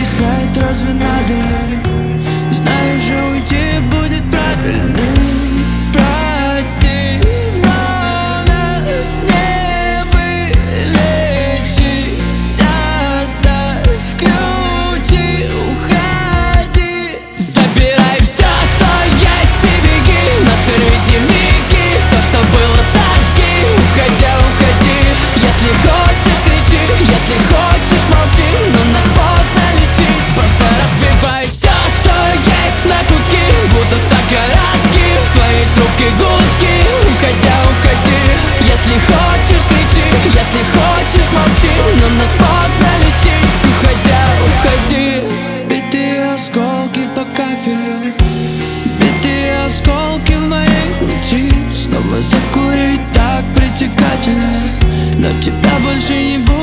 объяснять, разве надо ли? Знаю же, уйти будет правильным. Прости, но нас не вылечить. Оставь ключи, уходи. Забирай все, что есть, и беги. Наши дневники, все, что было, сожги. Уходя, уходи. Если хочешь, кричи, если хочешь, молчи. Но нас поздно лечить. Просто разбивай все, что есть, на куски. Будут так коротки в твоей трубке гудки. Уходя, уходи. Если хочешь, кричи, если хочешь, молчи. Но нас поздно лечить. Уходя, уходи. Битые осколки по кафелю, битые осколки в моей груди. Снова закурить так притягательно, но тебя больше не будет.